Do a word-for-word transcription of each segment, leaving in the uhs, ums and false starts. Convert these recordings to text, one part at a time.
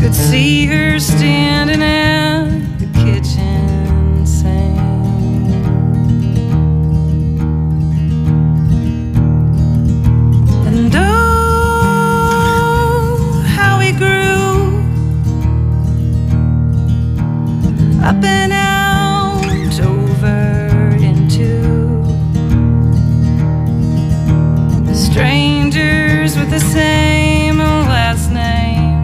could see her standing at the kitchen sink. And oh, how we grew up and out over into strangers with the same last name,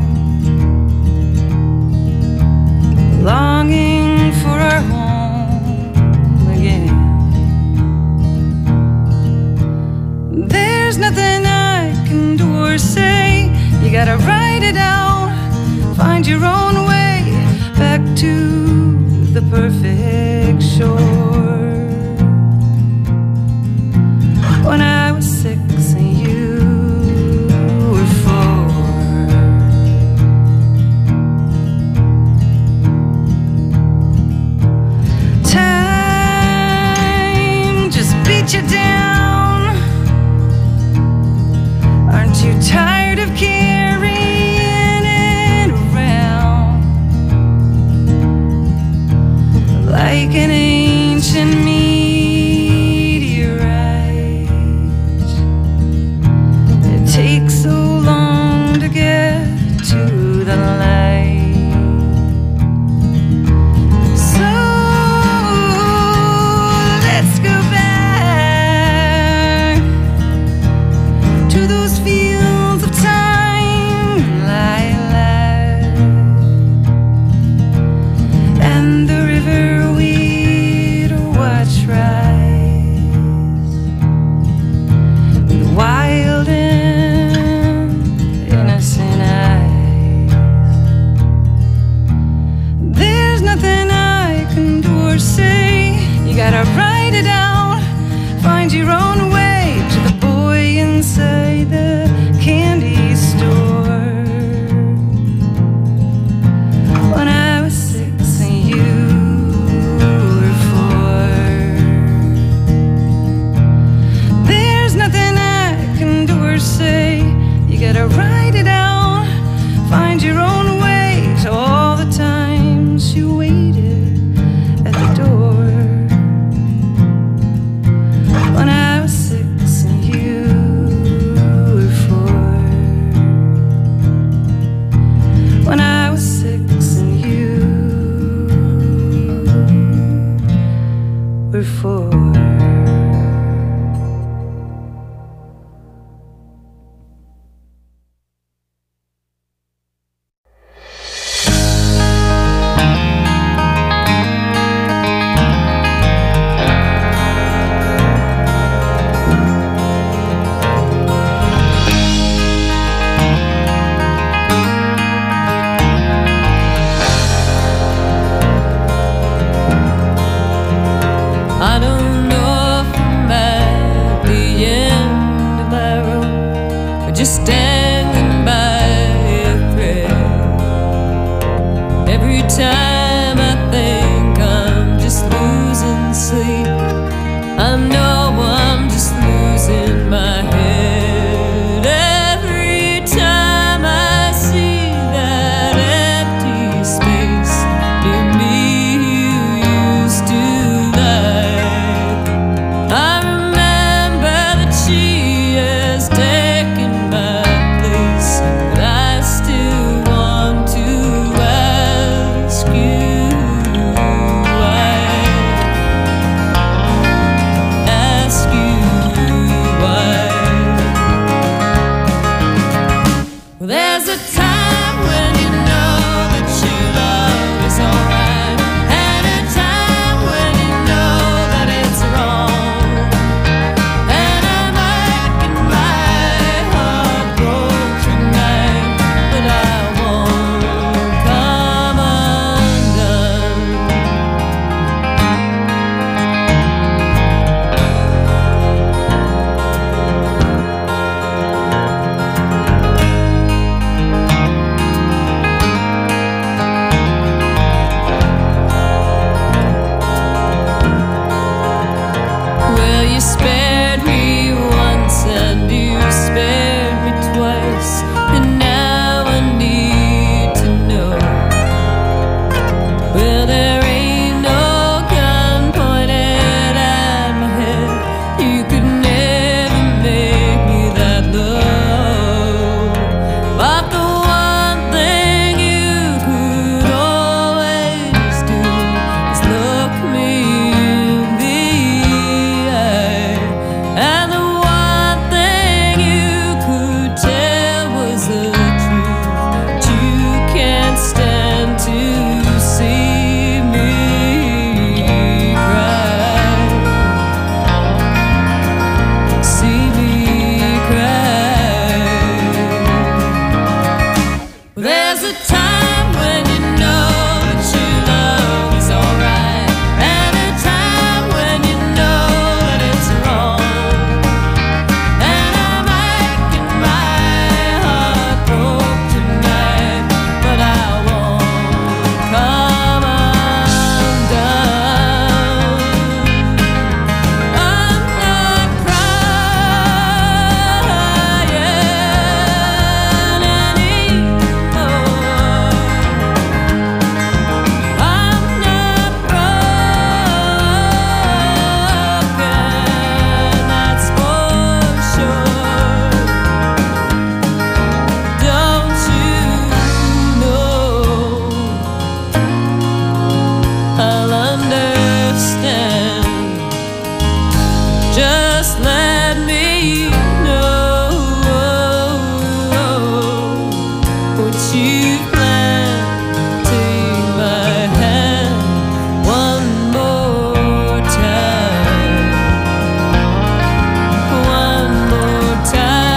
longing for our home again. There's nothing I can do or say. You gotta write it out, find your own way back to the perfect shore. When I was six and you were four, time just beat you down. Aren't you tired of carrying it around like an ancient you've planned. Take my hand one more time, one more time.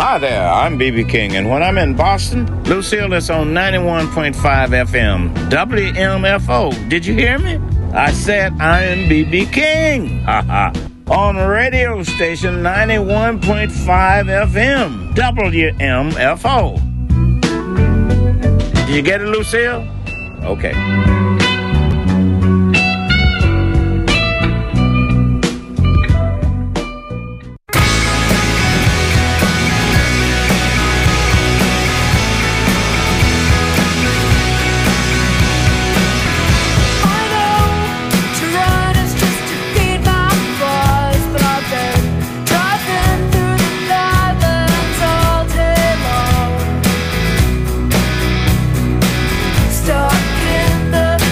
Hi there, I'm B B King, and when I'm in Boston, Lucille is on ninety-one point five F M, W M F O. Did you hear me? I said I'm B B King. Ha ha. On radio station ninety-one point five F M, W M F O. Did you get it, Lucille? Okay. Stuck in the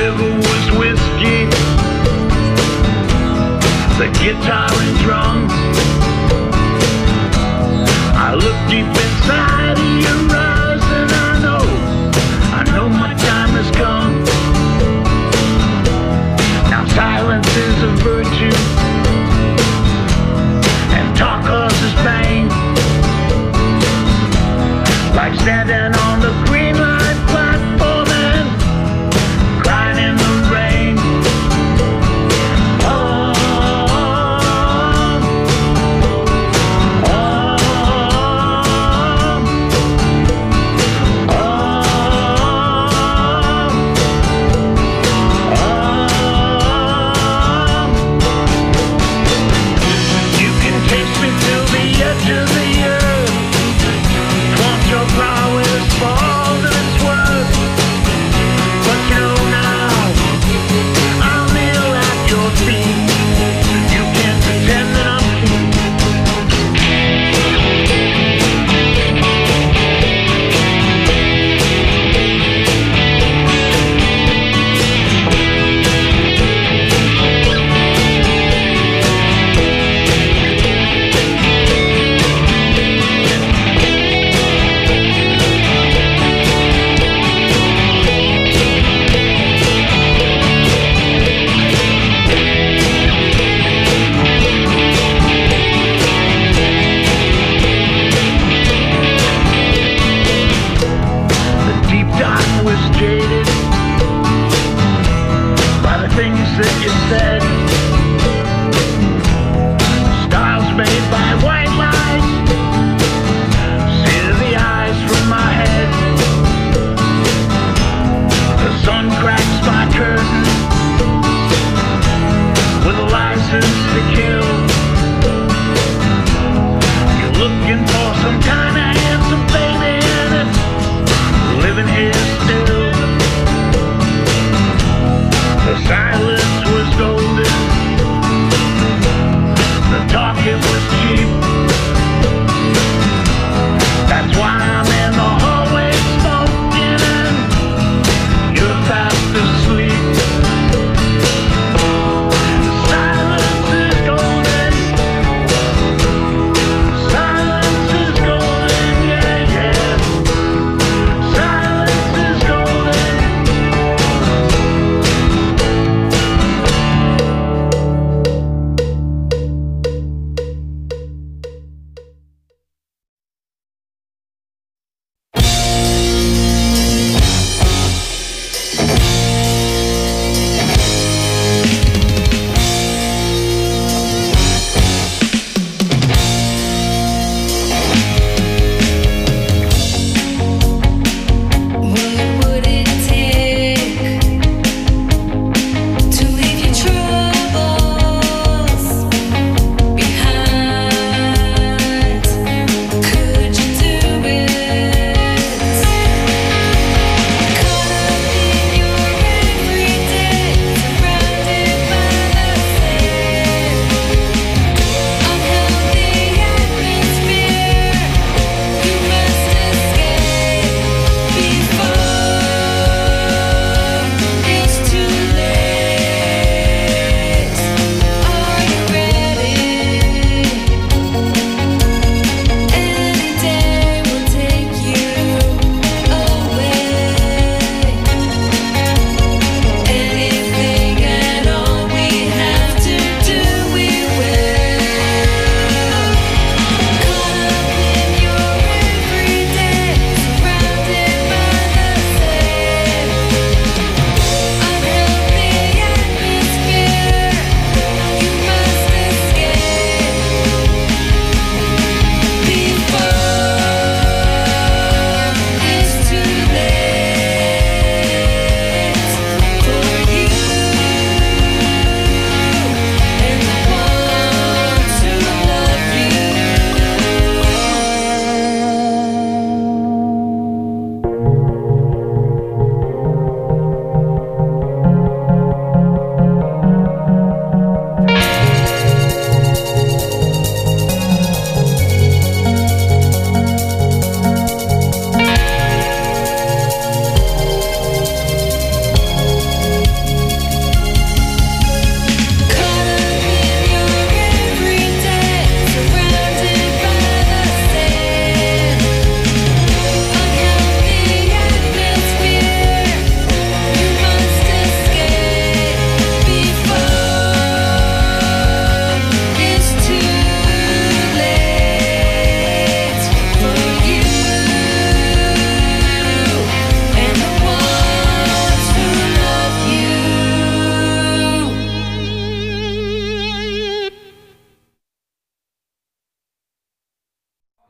river was whiskey, the guitar and drums. I look deep inside of your eyes and I know, I know my time has come. Now silence is a virtue and talk causes pain. Like standing on the green line platform and crying in the rain. Oh, oh, oh, oh. You can taste me till the edge of the earth. Your prowess falls in its worth. But you know now, I'll kneel at your feet. You can't pretend that I'm king. Jaded by the things that you said. Styles made by white lies, see the eyes from my head. The sun cracks my curtain with a license to kill. You're looking for some kind of handsome baby and it's living here still. The silence was golden, the talk it was cheap. That's why I'm in the hallway smoking and you're fast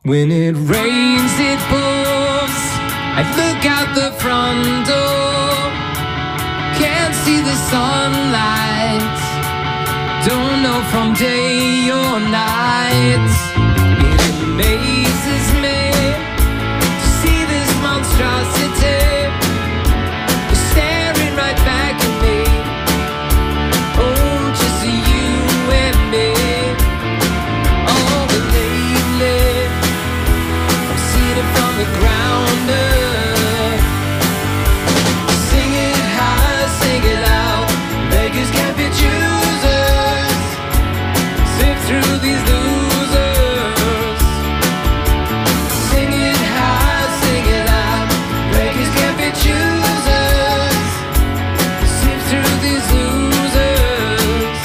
When it rains, it pours. I look out the front door. Can't see the sunlight. Don't know from day or night. It amazes me to see this monstrosity staring right back at me. Oh, just you and me. Oh, but lately I'm seeing it from the ground up. Sing it high, sing it loud. Beggars can't be choosers. Sift through these losers. Sing it high, sing it loud. Beggars can't be choosers. Sift through these losers.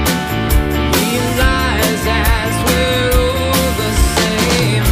Realize that we're all the same.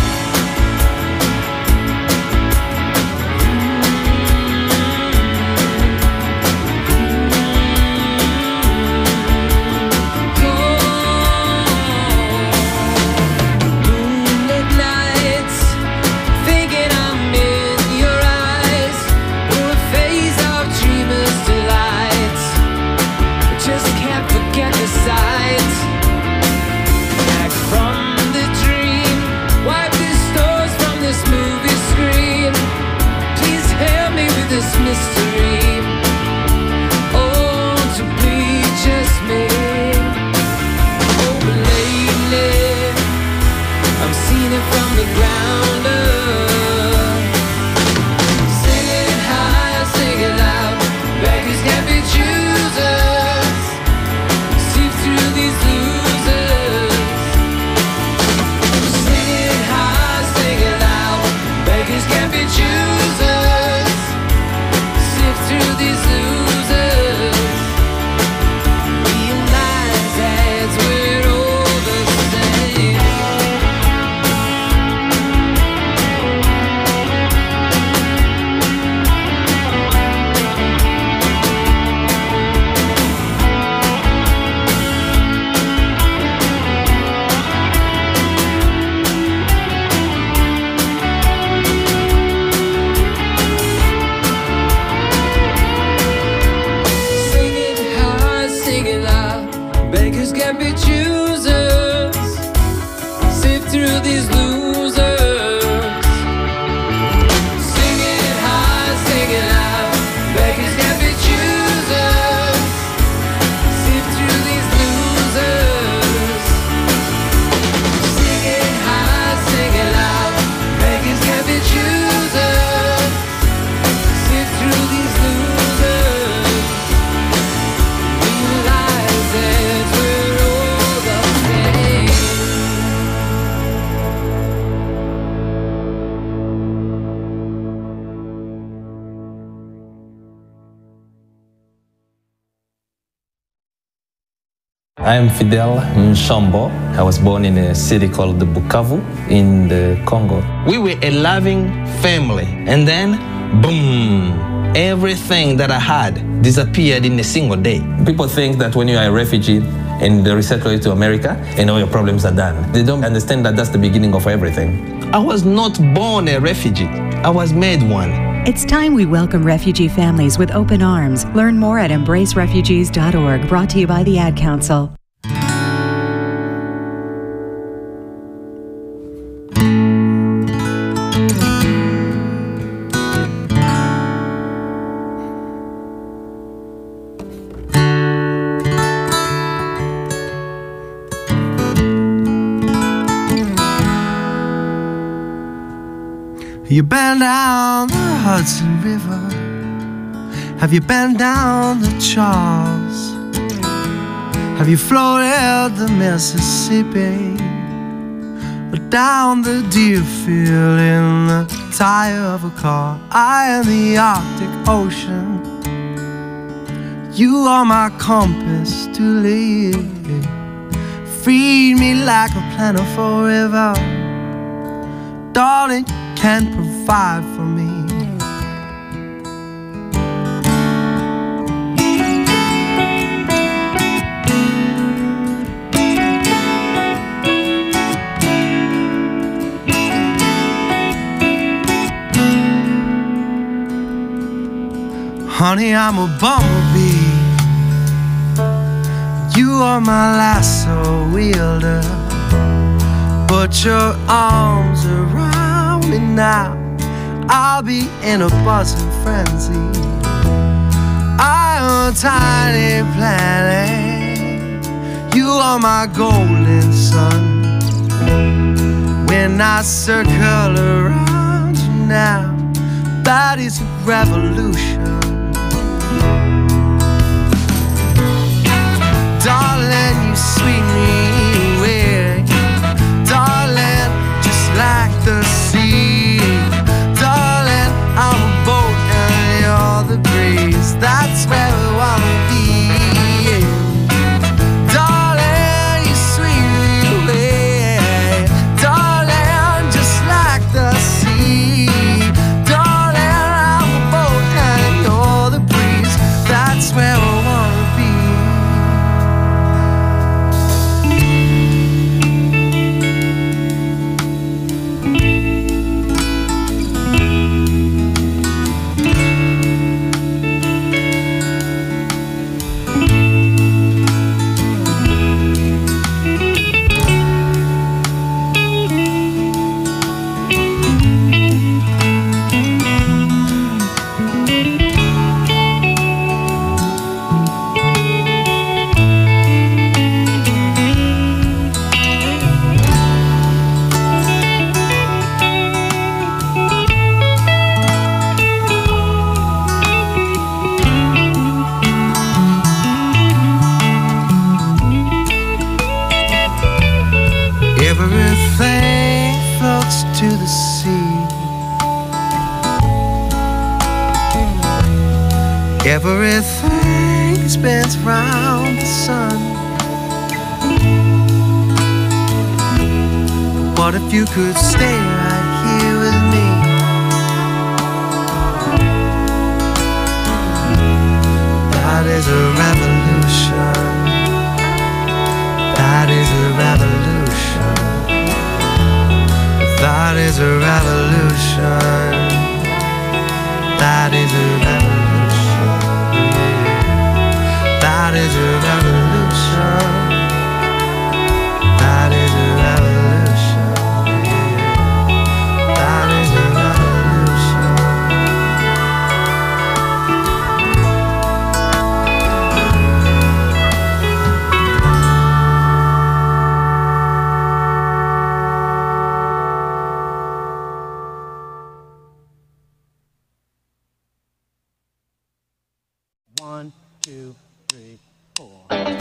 Moonlit nights, thinking I'm in your eyes. We're a phase of dreamers' delights. I just can't forget the sight. Back from the dream, wipe the stars from this movie screen. Please help me with this mystery. Oh, to be just me. Oh, but lately I'm seeing it from the ground up. Sing it high, sing it loud. Beggars can't be choosers. Sift through these losers. Sing it high, sing it loud. Beggars can't be choosers. Sift through these losers. Realize that we're all the same. Sing it high, sing it loud. Beggars can't be choosers. Sift through these losers. Sing it high, sing it loud. Beggars can't be choosers. Sift through these losers. Sing it high, sing it loud. Beggars can't be choosers. Sift through these losers. Realize that we're all the same. I am Fidel Nshambo. I was born in a city called Bukavu in the Congo. We were a loving family, and then, boom, everything that I had disappeared in a single day. People think that when you are a refugee and they resettle you to America and all your problems are done. They don't understand that that's the beginning of everything. I was not born a refugee. I was made one. It's time we welcome refugee families with open arms. Learn more at embrace refugees dot org, brought to you by the Ad Council. You been down the Hudson River? Have you been down the Charles? Have you floated the Mississippi? Or down the Deerfield in the tire of a car? I in the Arctic Ocean. You are my compass to live. Feed me like a plentiful river. Darling, can provide for me. Honey, I'm a bumblebee. You are my lasso wielder. Put your arms around me now. I'll be in a buzzing frenzy. I'm a tiny planet. You are my golden sun. When I circle around you now, that is a revolution. Darling, you sweet me away. Darling, just like the sea. Darling, I'm a boat and you're the breeze. That's where we wanna be. Darling, you sweet me away. Darling, just like the sea. Darling, I'm a boat and you're the breeze. That's where we wanna be. Everything floats to the sea. Everything spins round the sun. What if you could stay right here with me? That is a revolution. That is a revolution. That is a revolution. That is a revolution. That is a revolution. That is a revolution. That is a revolution. One, two, three, four.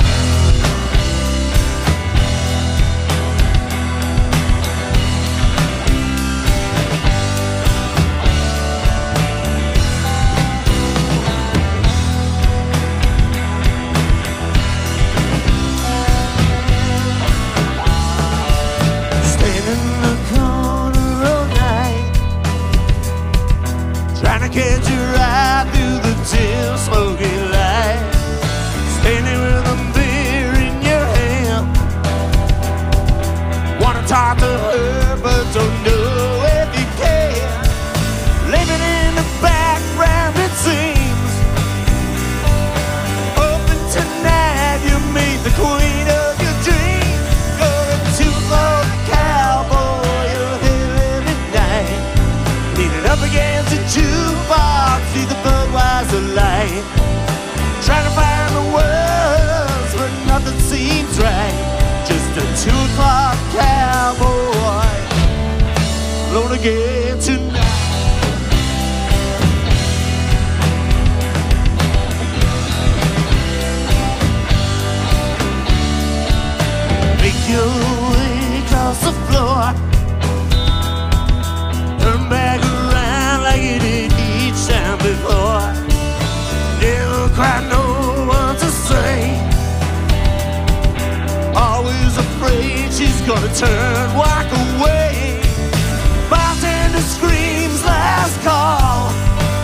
Stand in the corner all night, trying to catch your eye through the dim smoky light. Standing with a beer in your hand, wanna talk to her but don't know if you can. Living in the background it seems. Open tonight, you meet the queen of your dreams. Going to the cowboy, you're here every night. Leaning up against the jukebox, see the Budweiser light. Trying to find the words, but nothing seems right. Just a two o'clock cowboy, alone again tonight. Make your way across the floor, turn back around like you did each time before. Never quite know what to say. Always afraid she's gonna turn, walk away. Bartender screams last call.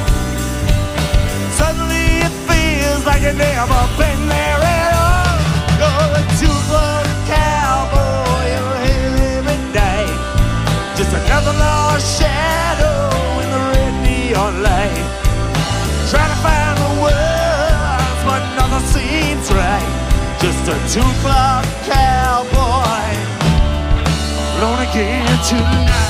Suddenly it feels like you've never been there at all. You're a two-club cowboy, you're here every night. Just another lost shadow in the red neon light. Trying to find the just a two-o'clock cowboy. Alone again tonight.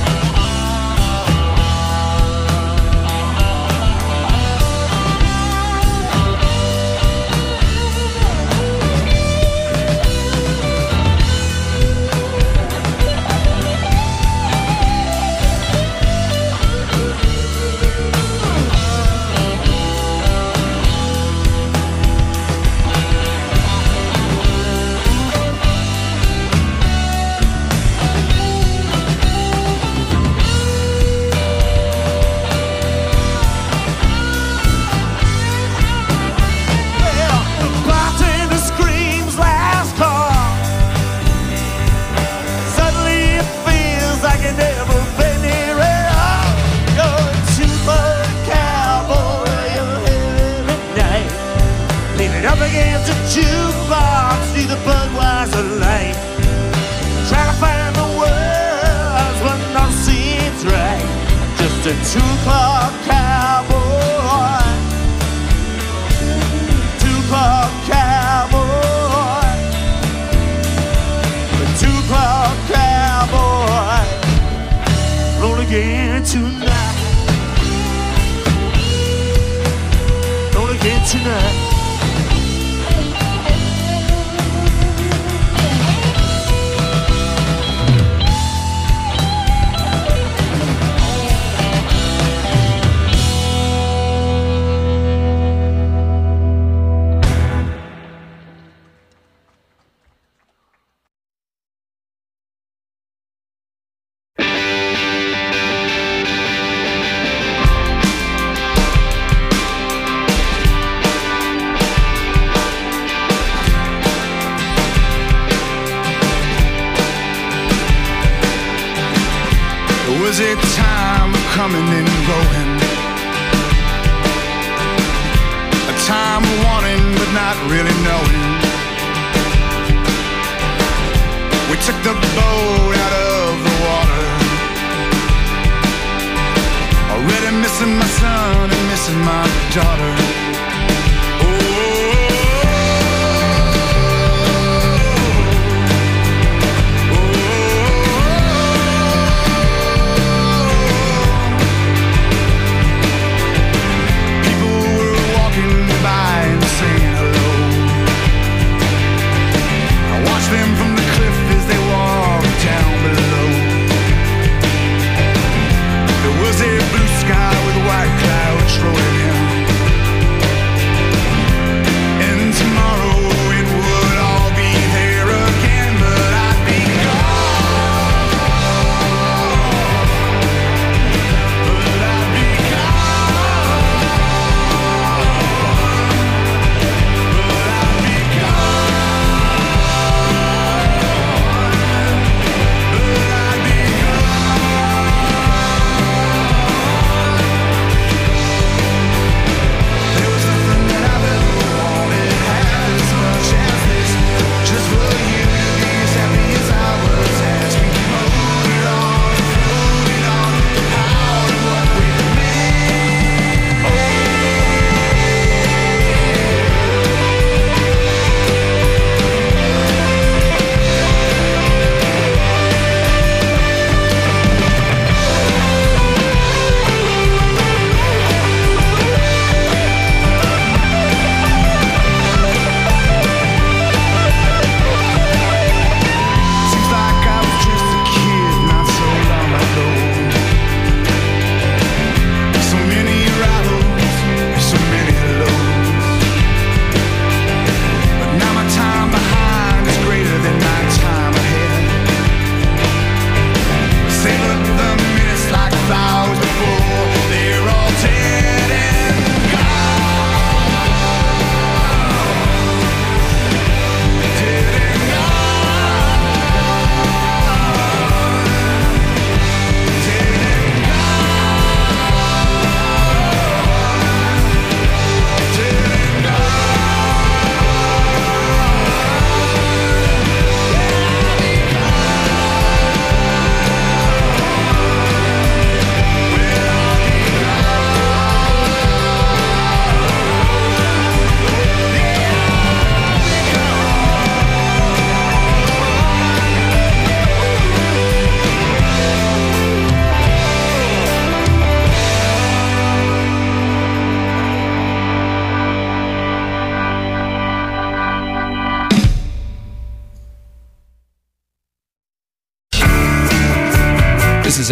Just a two-o'clock cowboy, two-o'clock cowboy, a two-o'clock cowboy, roll again tonight, roll again tonight. Was it time of coming and going? A time of wanting but not really knowing. We took the boat out of the water, already missing my son and missing my daughter. Them from the cliff as they walk down below. There was a blue sky with white clouds rolling in.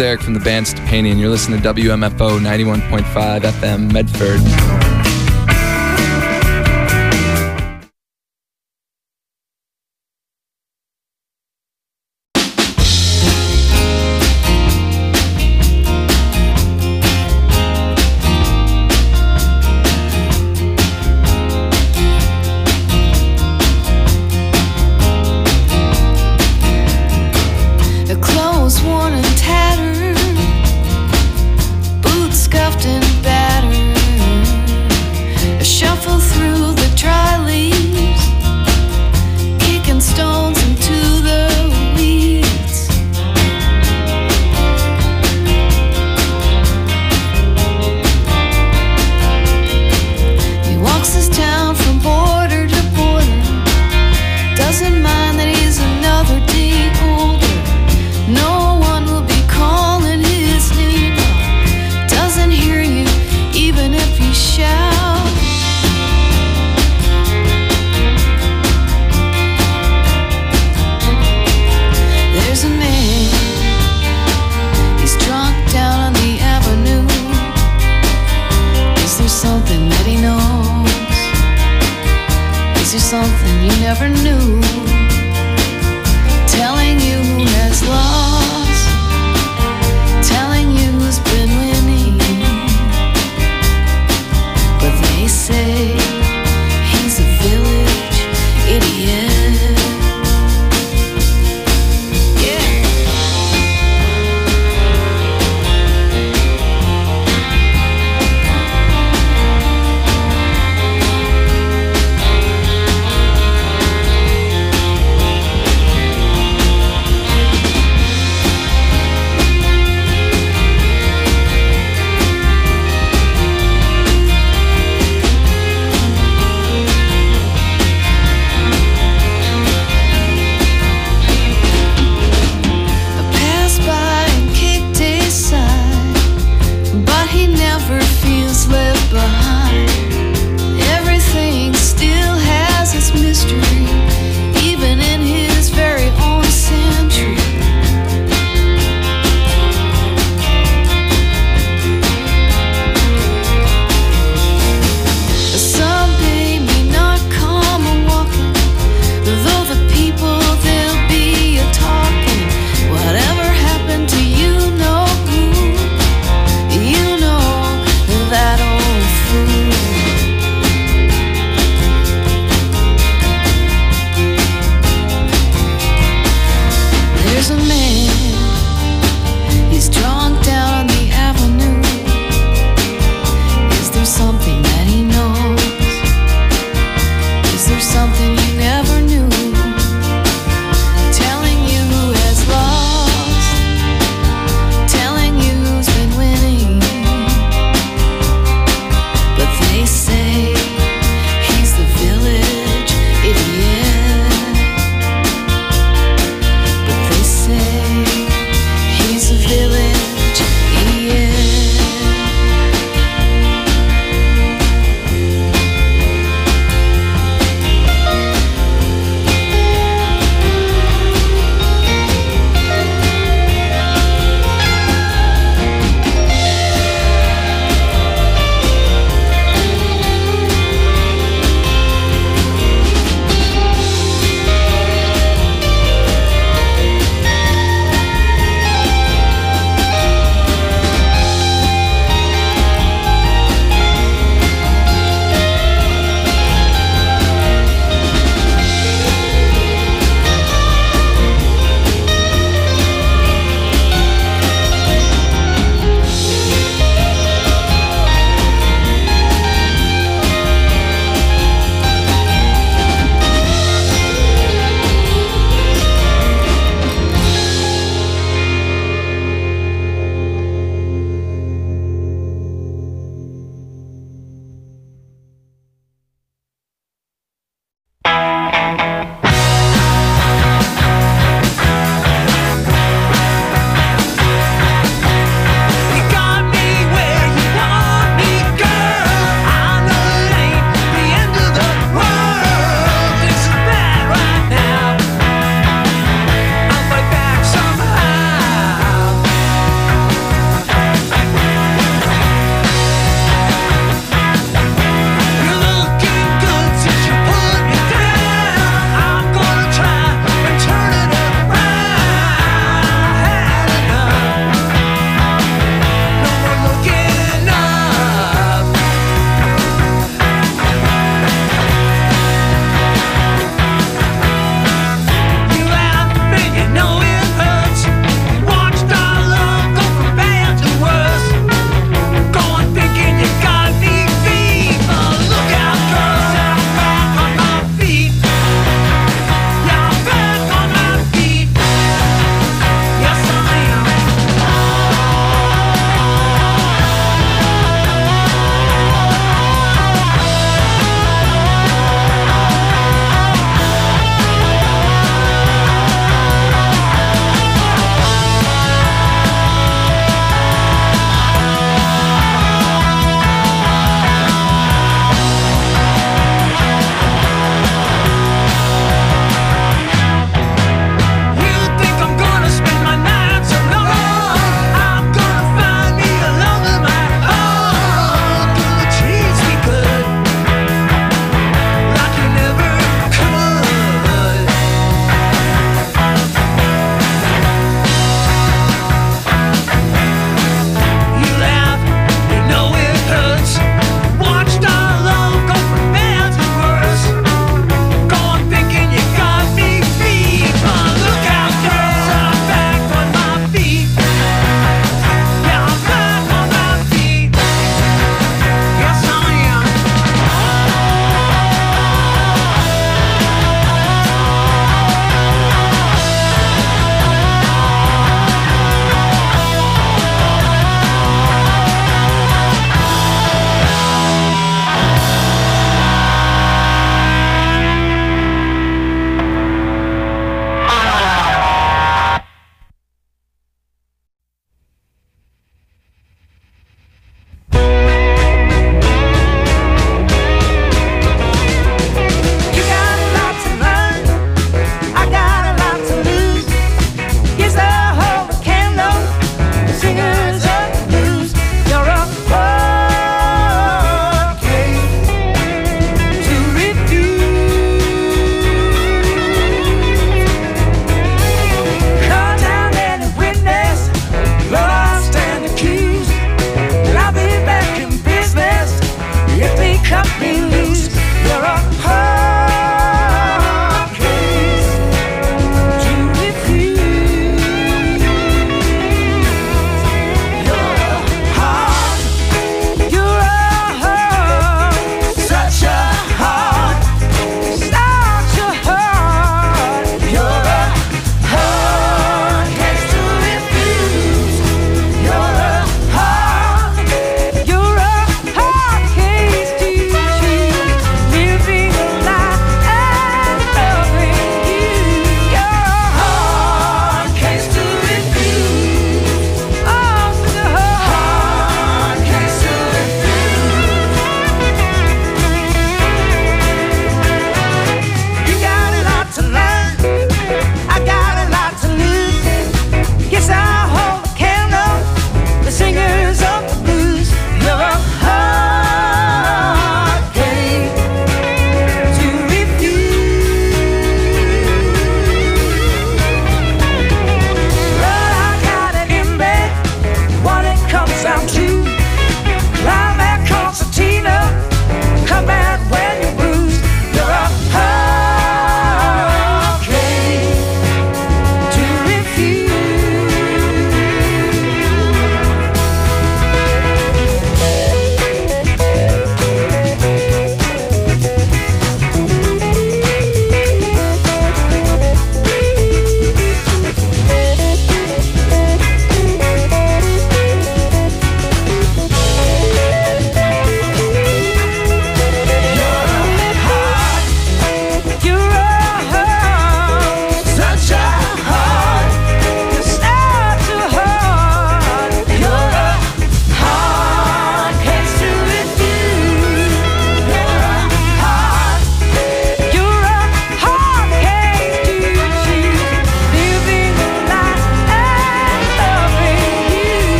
Eric from the band Stepanian. You're listening to W M F O ninety-one point five F M Medford.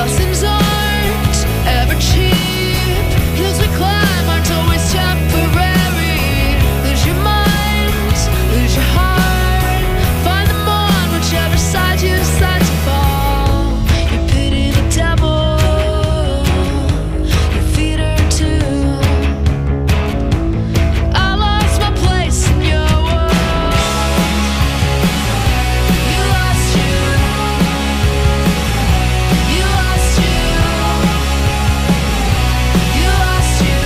Blessings aren't ever cheap. Hills we climb aren't always temporary. Lose your mind, lose your heart. Find them on whichever side you decide to fall. You pity the devil, you feed her too. I lost my place in your world. You lost you. You lost you. You lost you.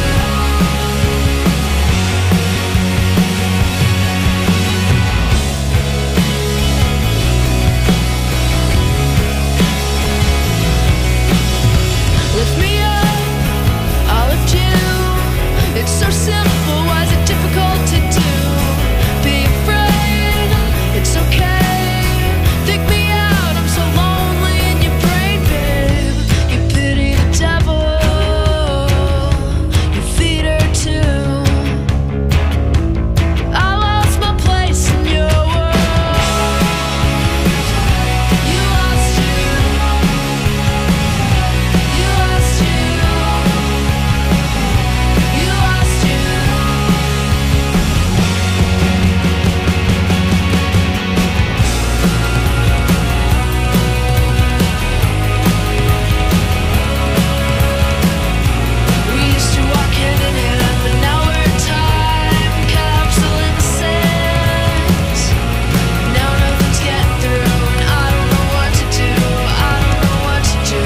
Lift me up, I'll lift you. It's so simple, why is it difficult to do? Be afraid, it's okay. Think me out, I'm so lonely in your brain, babe. You pity the devil, you feed her too. I lost my place in your world. You lost you. You lost you. You lost you. We used to walk hand in hand, but now we're a time capsule in the sand. Now nothing's getting through, and I don't know what to do. I don't know what to do.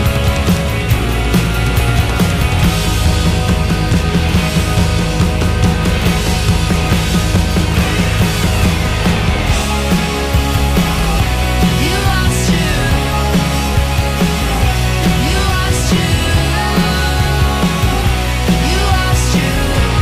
You lost you. You lost you. You lost you.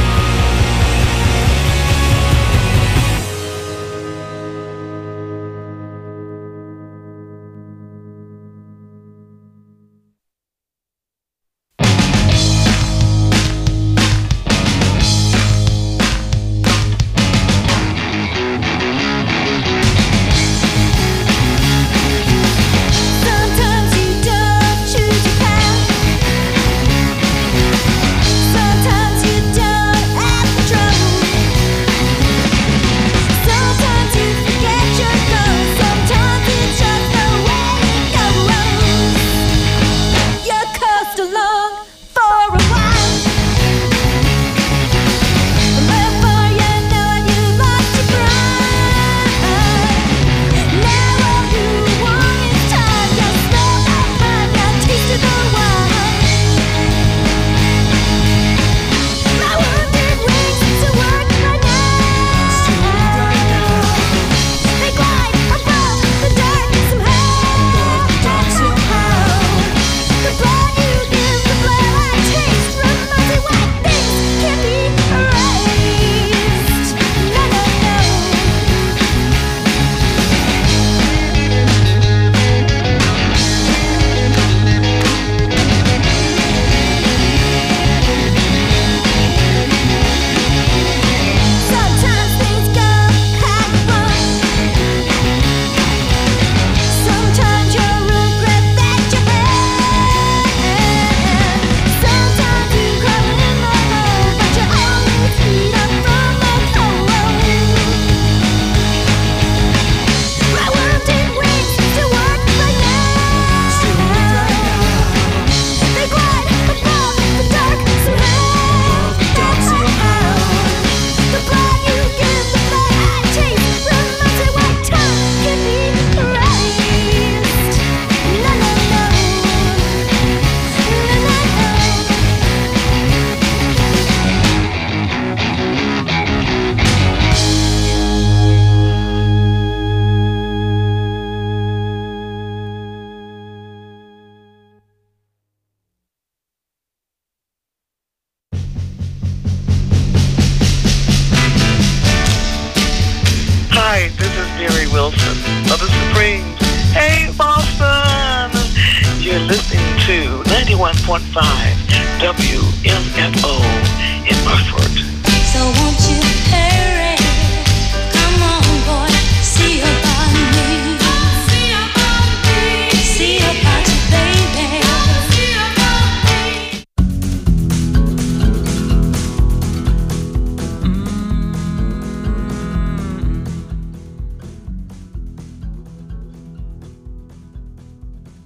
Sometimes you don't choose your path. Sometimes you don't have control. Sometimes you forget your goals. Sometimes it's just the way it goes. You coast along for a while. Before you know it, you lost your pride. Now all you want is time. You slow and find your taste of the wine. My wounded wings to work right now. They glide above the dark somehow. The blood you give, the blood I taste, reminds me why things can't be erased. No, no, no. Sometimes things go half wrong. Sometimes you regret that you had. Sometimes you crawl in the hole, but you always heat up from the cold. My wounded wings still work right now. They glide above the dark somehow. The blood you give, the blood I taste, reminds me why time can be erased. No, no, no. No, no, no. Hi, this is Mary Wilson of the Supremes. Hey, Boston! You're listening to ninety-one point five W M F O in Hartford. So won't you pay